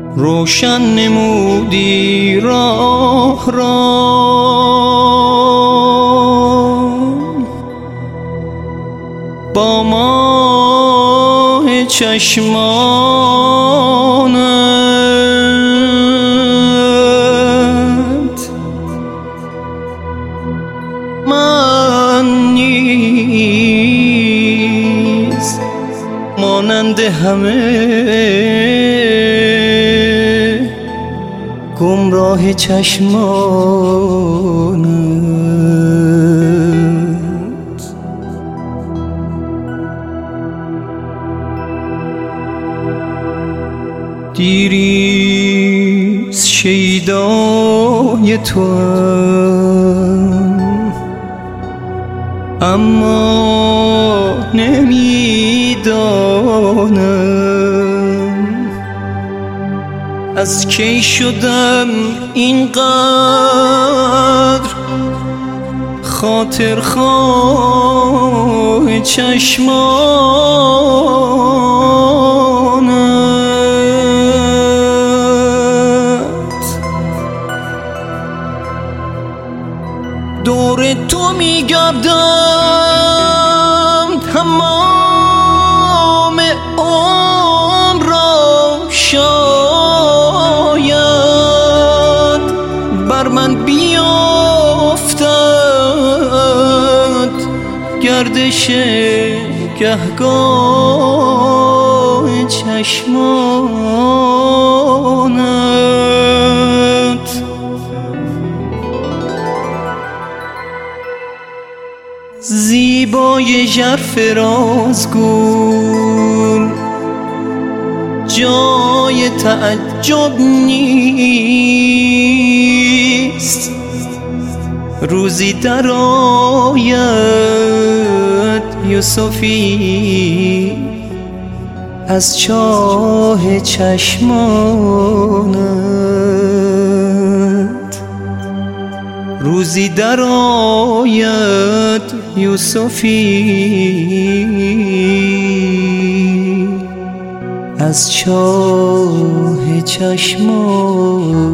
روشن نمودی راه را با ماه چشمانت. من نیز مانند همه گمراه چشمانت. دیریز شیدای توام اما نمیدانم از کی شدم اینقدر خاطرخواه چشمانت. دور تو میگردم تمام عمر را، شاید بر من بیافتد گردش گهگاه چشمانت. زیبای ژرف رازگو جای تعجب نیست، روزی در آید یوسفی از چاه چشمانت. روزی در آید یوسفی از چاه چشمانت.